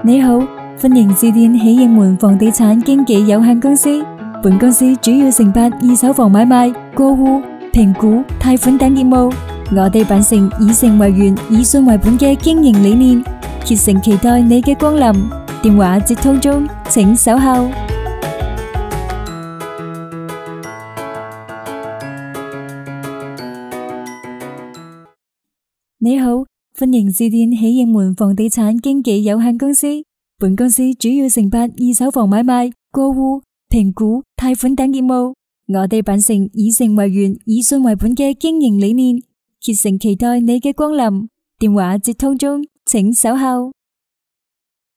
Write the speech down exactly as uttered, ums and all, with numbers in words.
你好，歡迎致電喜應門房地產經紀有限公司。本公司主要承辦二手房買賣、過戶、評估、貸款等業務。我哋秉承以誠為源、以信為本嘅經營理念，竭誠期待你嘅光臨。電話接通中，請稍後。你好，歡迎致電喜應門房地產經紀有限公司。本公司主要承辦二手房買賣、過戶、評估、貸款等業務。我哋秉承以誠為源、以信為本嘅經營理念，竭誠期待你嘅光臨。電話接通中，請稍後。